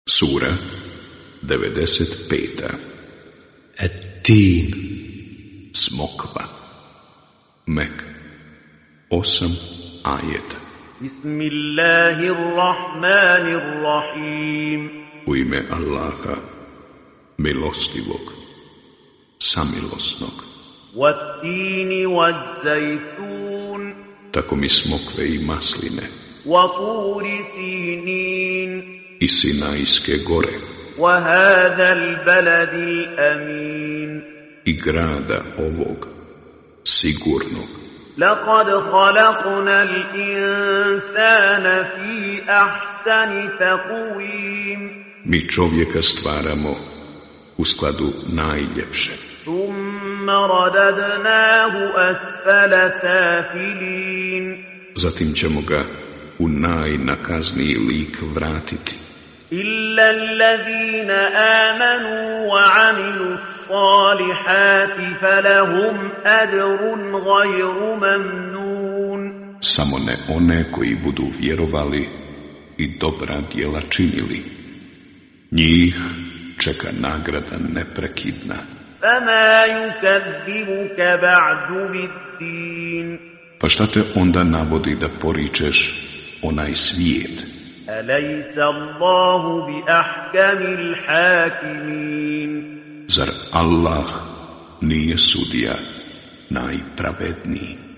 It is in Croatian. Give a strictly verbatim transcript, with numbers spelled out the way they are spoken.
Sura devedeset peta. Et-tin. Smokva. Mek. Osam ajeta. Bismillahirrahmanirrahim. U ime Allaha, milostivog, samilosnog. Wat-tini waz-zajtun. Tako mi smokve i masline. Wa-turi sinin. I Sinajske gore. وَهَذَا الْبَلَدِ الْأَمِينِ. I grada ovog, sigurnog. لَقَدْ خَلَقْنَا الْإِنسَانَ فِي أَحْسَنِ تَقْوِيمٍ. Mi čovjeka stvaramo u skladu najljepše. ثُمَّ رَدَدْنَاهُ أَسْفَلَ سَافِلِينَ. Zatim ćemo ga u najnakazniji lik vratiti. إِلَّا الَّذِينَ آمَنُوا وَعَمِلُوا الصَّالِحَاتِ فَلَهُمْ أَجْرٌ غَيْرُ مَمْنُونٍ. Samo ne one koji budu vjerovali i dobra djela činili. Njih čeka nagrada neprekidna. فَمَا يُكَذِّبُكَ بَعْدُ بِالدِّينِ. Pa šta te onda navodi da poričeš onaj svijet? أَلَيْسَ اللَّهُ بِأَحْكَمِ الْحَاكِمِينَ. Zar Allah nije sudija najpravedniji?